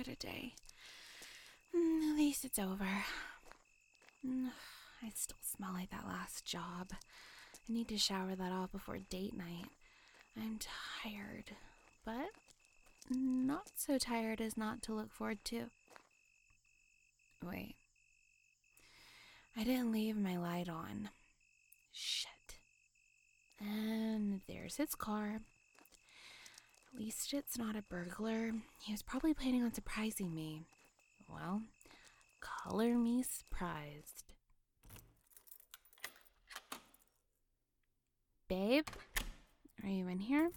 it a day. At least it's over. I still smell like that last job. I need to shower that off before date night. I'm tired, but not so tired as not to look forward to. Wait. I didn't leave my light on. Shit. And there's his car. At least it's not a burglar. He was probably planning on surprising me. Well, color me surprised. Babe, are you in here?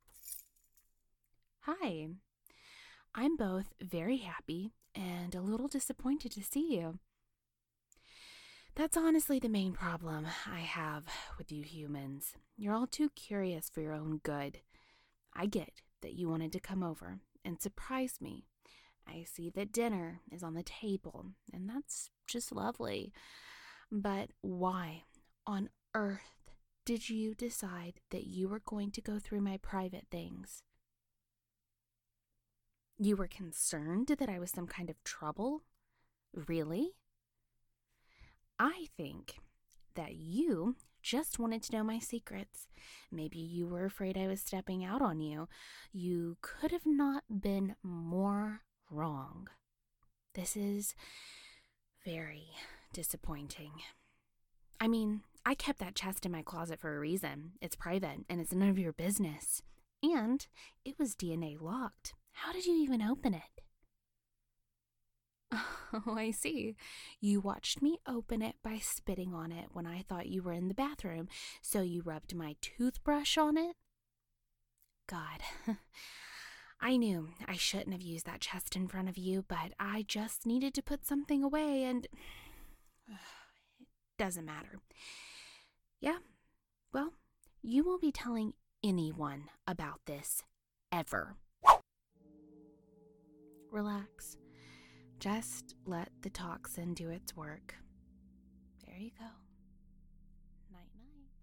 Hi. I'm both very happy and a little disappointed to see you. That's honestly the main problem I have with you humans. You're all too curious for your own good. I get that you wanted to come over and surprise me. I see that dinner is on the table, and that's just lovely. But why on earth did you decide that you were going to go through my private things? You were concerned that I was some kind of trouble? Really? I think that you just wanted to know my secrets. Maybe you were afraid I was stepping out on you. You could have not been more wrong. This is very disappointing. I mean, I kept that chest in my closet for a reason. It's private, and it's none of your business. And it was DNA locked. How did you even open it? Oh, I see. You watched me open it by spitting on it when I thought you were in the bathroom, so you rubbed my toothbrush on it? God, I knew I shouldn't have used that chest in front of you, but I just needed to put something away, and it doesn't matter. Yeah, well, you won't be telling anyone about this, ever. Relax. Just let the toxin do its work. There you go. Night-night.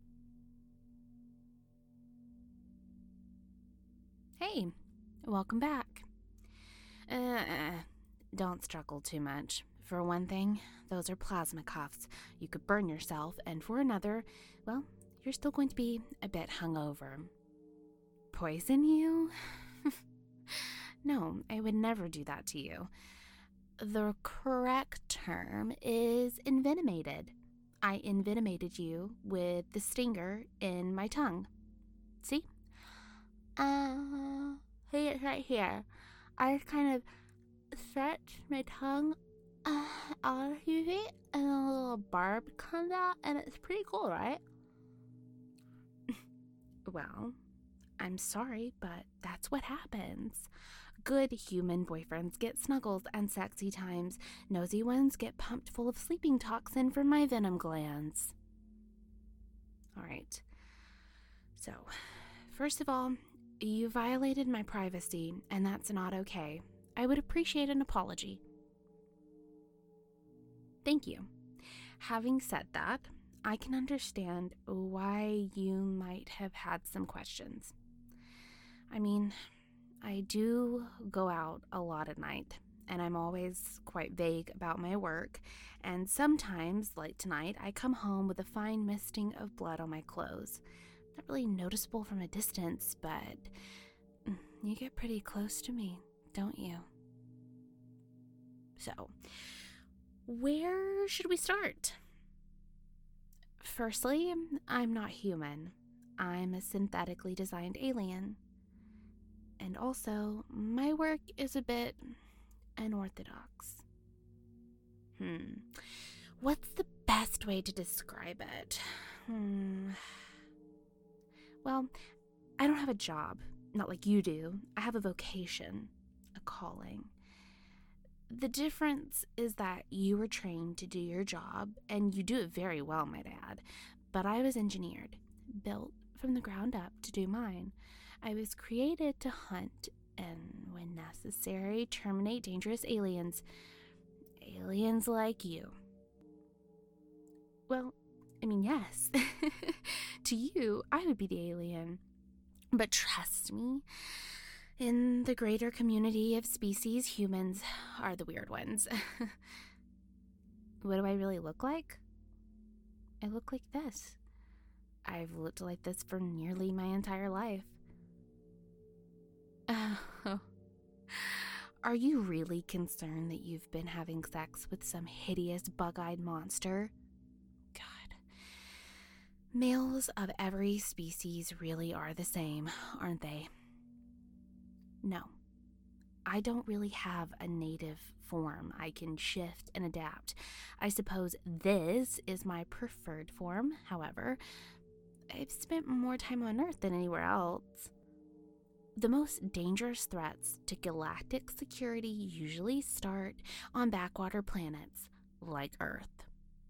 Hey, welcome back. Don't struggle too much. For one thing, those are plasma cuffs. You could burn yourself, and for another, well, you're still going to be a bit hungover. Poison you? No, I would never do that to you. The correct term is envenomated. I envenomated you with the stinger in my tongue. See? It's right here. I just kind of stretch my tongue out of your feet, and a little barb comes out, and it's pretty cool, right? Well, I'm sorry, but that's what happens. Good human boyfriends get snuggles and sexy times. Nosy ones get pumped full of sleeping toxin from my venom glands. All right. So, first of all, you violated my privacy, and that's not okay. I would appreciate an apology. Thank you. Having said that, I can understand why you might have had some questions. I mean, I do go out a lot at night, and I'm always quite vague about my work, and sometimes, like tonight, I come home with a fine misting of blood on my clothes. Not really noticeable from a distance, but you get pretty close to me, don't you? So, where should we start? Firstly, I'm not human. I'm a synthetically designed alien. And also, my work is a bit unorthodox. What's the best way to describe it? Well, I don't have a job, not like you do. I have a vocation, a calling. The difference is that you were trained to do your job, and you do it very well, might add. But I was engineered, built from the ground up to do mine. I was created to hunt and, when necessary, terminate dangerous aliens. Aliens like you. Well, I mean, yes. To you, I would be the alien. But trust me, In the greater community of species, humans are the weird ones. What do I really look like? I look like this. I've looked like this for nearly my entire life. Are you really concerned that you've been having sex with some hideous bug-eyed monster? God. Males of every species really are the same, aren't they? No. I don't really have a native form I can shift and adapt. I suppose this is my preferred form, however. I've spent more time on Earth than anywhere else. The most dangerous threats to galactic security usually start on backwater planets like Earth.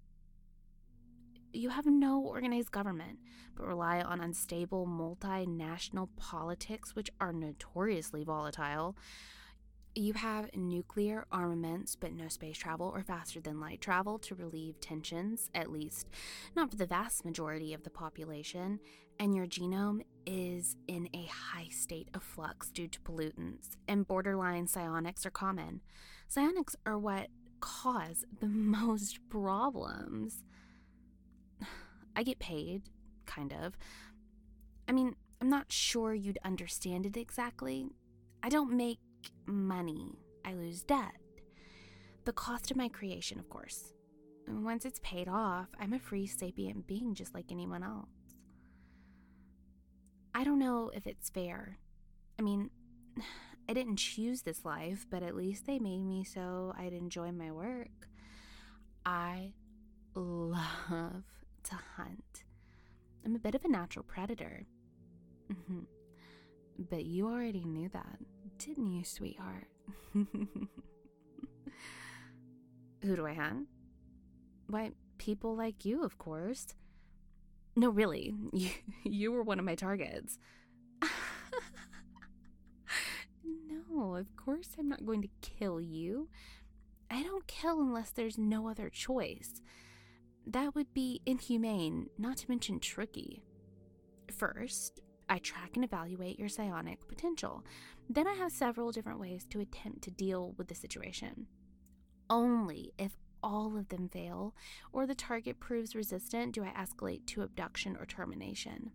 You have no organized government, but rely on unstable multinational politics, which are notoriously volatile. You have nuclear armaments, but no space travel or faster than light travel to relieve tensions, at least not for the vast majority of the population, and your genome is in a high state of flux due to pollutants, and borderline psionics are common. Psionics are what cause the most problems. I get paid, kind of. I mean, I'm not sure you'd understand it exactly. I don't make money. I lose debt. The cost of my creation, of course. And once it's paid off, I'm a free sapient being just like anyone else. I don't know if it's fair. I mean, I didn't choose this life, but at least they made me so I'd enjoy my work. I love to hunt. I'm a bit of a natural predator. But you already knew that, didn't you, sweetheart? Who do I hunt? Why, people like you, of course. No, really, you were one of my targets. No, of course I'm not going to kill you. I don't kill unless there's no other choice. That would be inhumane, not to mention tricky. First, I track and evaluate your psionic potential. Then I have several different ways to attempt to deal with the situation. Only if all of them fail or the target proves resistant do I escalate to abduction or termination.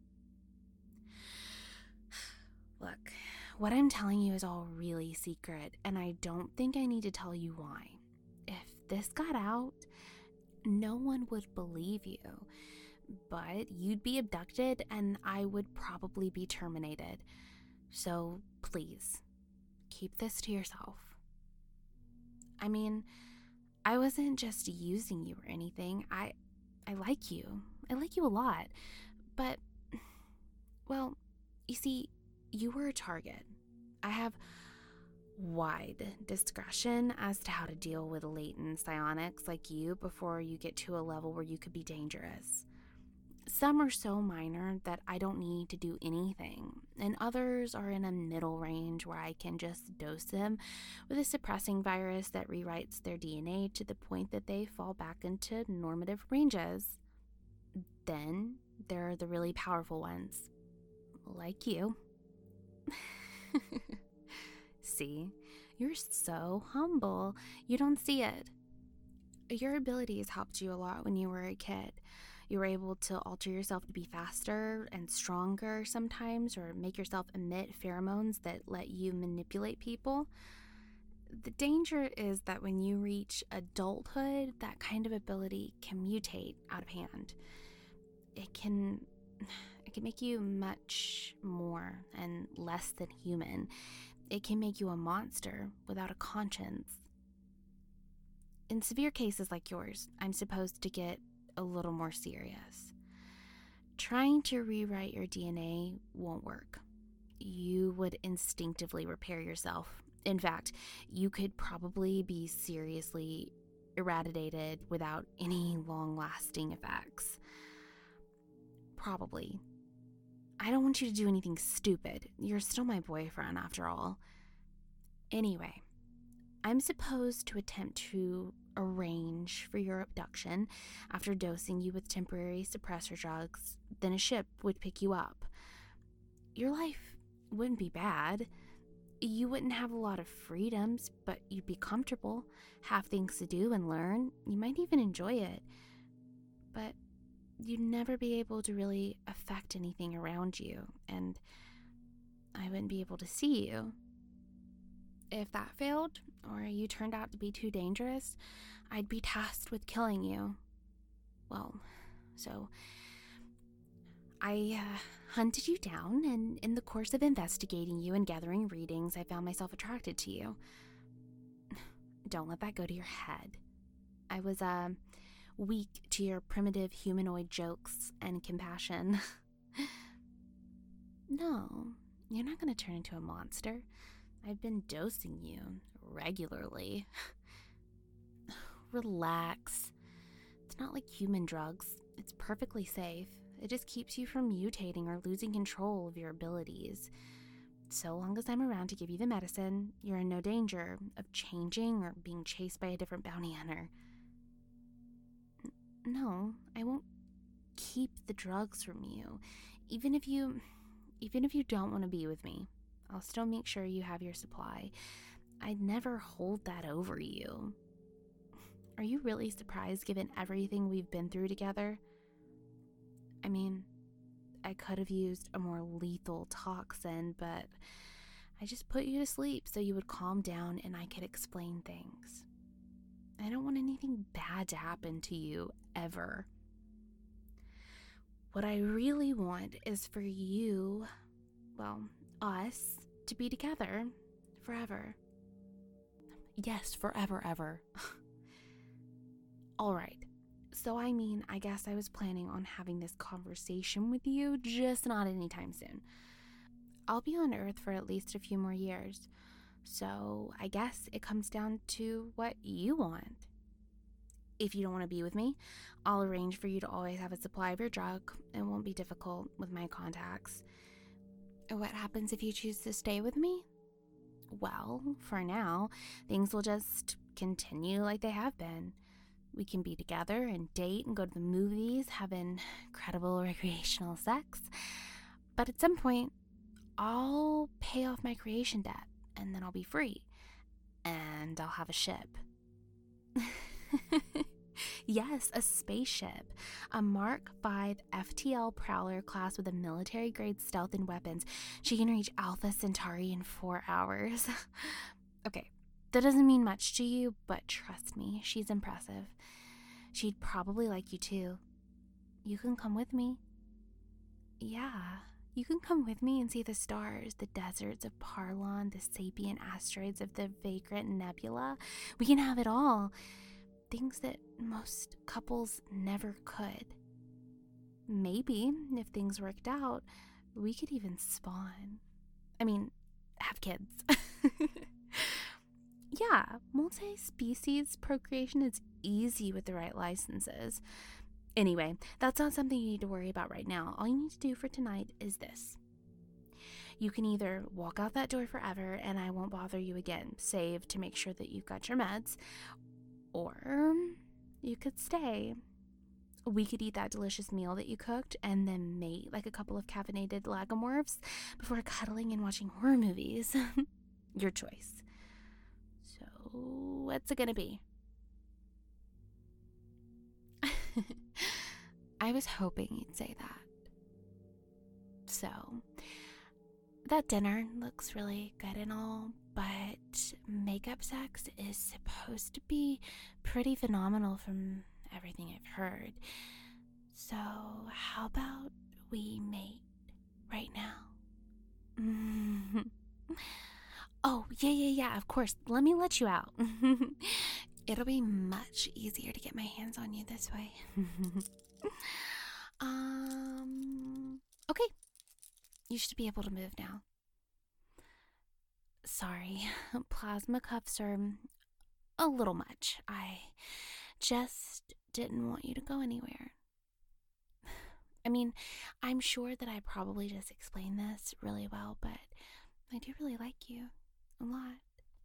Look, what I'm telling you is all really secret, and I don't think I need to tell you why. If this got out, no one would believe you. But you'd be abducted and I would probably be terminated. So please, keep this to yourself. I mean, I wasn't just using you or anything. I like you. I like you a lot. But, well, you see, you were a target. I have wide discretion as to how to deal with latent psionics like you before you get to a level where you could be dangerous. Some are so minor that I don't need to do anything, and others are in a middle range where I can just dose them with a suppressing virus that rewrites their DNA to the point that they fall back into normative ranges. Then there are the really powerful ones, like you. See, you're so humble. You don't see it. Your abilities helped you a lot when you were a kid. You were able to alter yourself to be faster and stronger sometimes, or make yourself emit pheromones that let you manipulate people. The danger is that when you reach adulthood, that kind of ability can mutate out of hand. It can make you much more and less than human. It can make you a monster without a conscience. In severe cases like yours, I'm supposed to get a little more serious. Trying to rewrite your DNA won't work. You would instinctively repair yourself. In fact, you could probably be seriously irradiated without any long-lasting effects. Probably. I don't want you to do anything stupid. You're still my boyfriend, after all. Anyway, I'm supposed to attempt to arrange for your abduction after dosing you with temporary suppressor drugs. Then a ship would pick you up. Your life wouldn't be bad. You wouldn't have a lot of freedoms, but you'd be comfortable, have things to do and learn. You might even enjoy it. But you'd never be able to really affect anything around you, and I wouldn't be able to see you. If that failed, or you turned out to be too dangerous, I'd be tasked with killing you. Well, so I hunted you down, and in the course of investigating you and gathering readings, I found myself attracted to you. Don't let that go to your head. I was, weak to your primitive humanoid jokes and compassion. No, you're not going to turn into a monster. I've been dosing you regularly. Relax. It's not like human drugs. It's perfectly safe. It just keeps you from mutating or losing control of your abilities. So long as I'm around to give you the medicine, you're in no danger of changing or being chased by a different bounty hunter. No, I won't keep the drugs from you. Even if you don't want to be with me, I'll still make sure you have your supply. I'd never hold that over you. Are you really surprised given everything we've been through together? I mean, I could have used a more lethal toxin, but I just put you to sleep so you would calm down and I could explain things. I don't want anything bad to happen to you, ever. What I really want is for you, well, us, to be together forever. Yes, forever, ever. All right. So, I guess I was planning on having this conversation with you, just not anytime soon. I'll be on Earth for at least a few more years. So, I guess it comes down to what you want. If you don't want to be with me, I'll arrange for you to always have a supply of your drug. It won't be difficult with my contacts. What happens if you choose to stay with me? Well, for now, things will just continue like they have been. We can be together and date and go to the movies, have incredible recreational sex. But at some point, I'll pay off my creation debt, and then I'll be free. And I'll have a ship. Yes, a spaceship. A Mark V FTL Prowler class with a military-grade stealth and weapons. She can reach Alpha Centauri in 4 hours. Okay, that doesn't mean much to you, but trust me, she's impressive. She'd probably like you too. You can come with me. Yeah, you can come with me and see the stars, the deserts of Parlon, the sapient asteroids of the Vagrant Nebula. We can have it all. Things that most couples never could. Maybe, if things worked out, we could even spawn. Have kids. Yeah, multi-species procreation is easy with the right licenses. Anyway, that's not something you need to worry about right now. All you need to do for tonight is this. You can either walk out that door forever and I won't bother you again, save to make sure that you've got your meds, or you could stay. We could eat that delicious meal that you cooked and then mate like a couple of caffeinated lagomorphs before cuddling and watching horror movies. Your choice. So, what's it gonna be? I was hoping you'd say that. So, that dinner looks really good and all, but makeup sex is supposed to be pretty phenomenal from everything I've heard. So, how about we mate right now? Oh, yeah, of course. Let me let you out. It'll be much easier to get my hands on you this way. Okay. You should be able to move now. Sorry, plasma cuffs are a little much. I just didn't want you to go anywhere. I'm sure that I probably just explained this really well, but I do really like you a lot.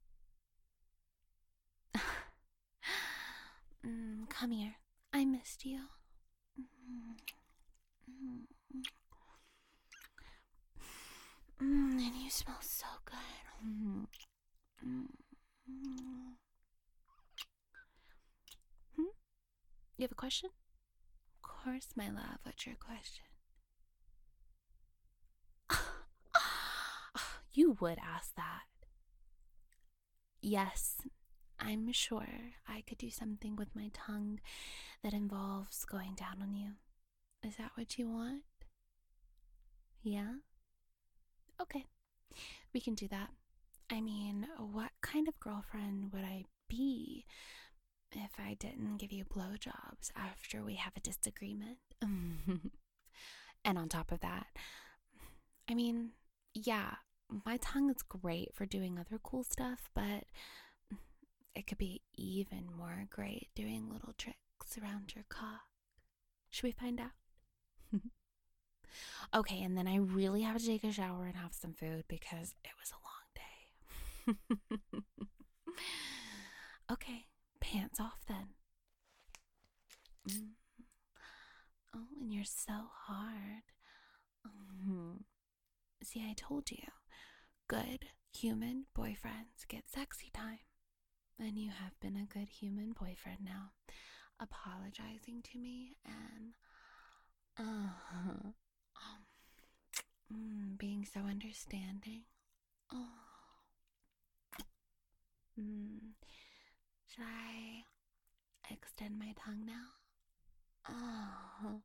Come here. I missed you. And you smell so good. Hmm. You have a question? Of course, my love. What's your question? You would ask that. Yes, I'm sure I could do something with my tongue that involves going down on you. Is that what you want? Yeah? Okay, we can do that. I mean, what kind of girlfriend would I be if I didn't give you blowjobs after we have a disagreement? And on top of that, I mean, yeah, my tongue is great for doing other cool stuff, but it could be even more great doing little tricks around your cock. Should we find out? Okay, and then I really have to take a shower and have some food because it was a long day. Okay, pants off then. Oh, and you're so hard. See, I told you. Good human boyfriends get sexy time. And you have been a good human boyfriend now, apologizing to me and being so understanding. Oh. Should I extend my tongue now? Oh.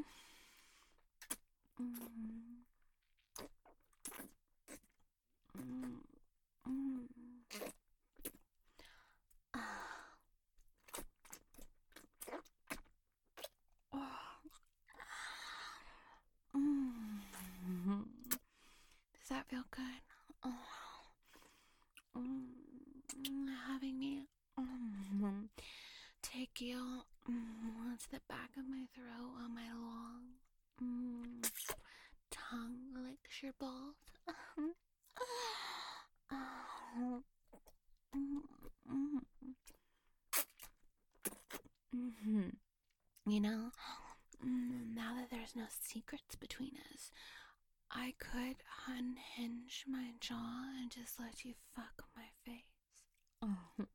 Does that feel good? Having me take you to the back of my throat while my long tongue licks your balls. You know, now that there's no secrets between us, I could unhinge my jaw and just let you fuck my face.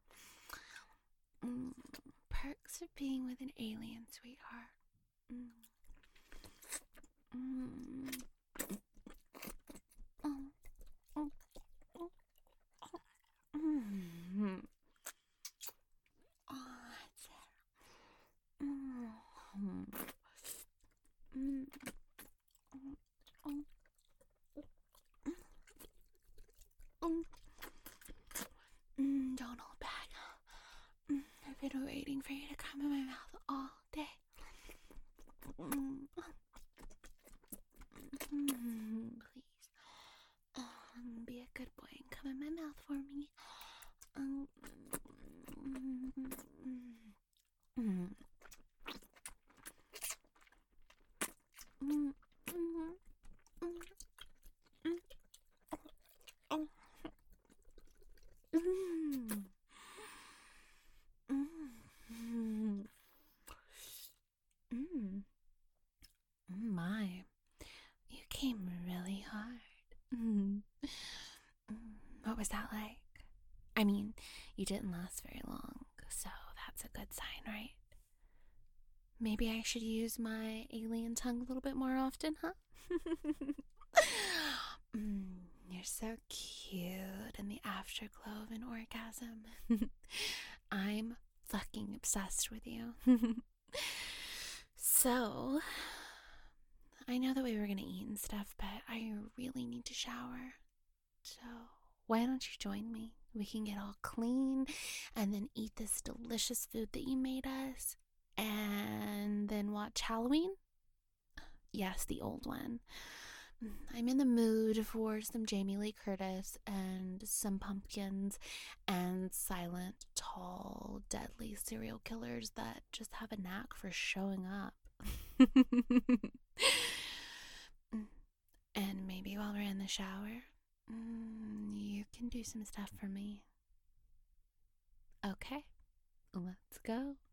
Perks of being with an alien, sweetheart. Don't hold back. I've been waiting for you to come in my mouth all day. Please, be a good boy and come in my mouth for me. My, you came really hard. What was that like? I mean, you didn't last very long, so that's a good sign, right? Maybe I should use my alien tongue a little bit more often, huh? You're so cute in the afterglow of an orgasm. I'm fucking obsessed with you. So, I know that we were gonna eat and stuff, but I really need to shower. So, why don't you join me? We can get all clean and then eat this delicious food that you made us and then watch Halloween? Yes, the old one. I'm in the mood for some Jamie Lee Curtis and some pumpkins and silent, tall, deadly serial killers that just have a knack for showing up. And maybe while we're in the shower, you can do some stuff for me. Okay, let's go.